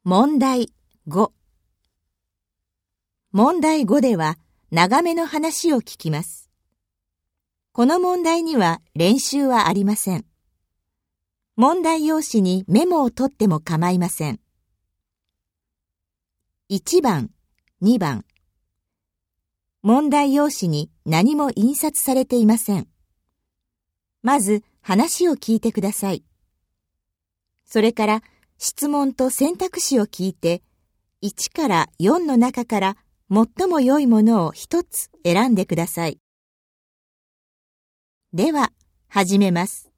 問題5。問題5では長めの話を聞きます。この問題には練習はありません。問題用紙にメモを取っても構いません。1番、2番。問題用紙に何も印刷されていません。まず話を聞いてください。それから質問と選択肢を聞いて、1から4の中から最も良いものを一つ選んでください。では、始めます。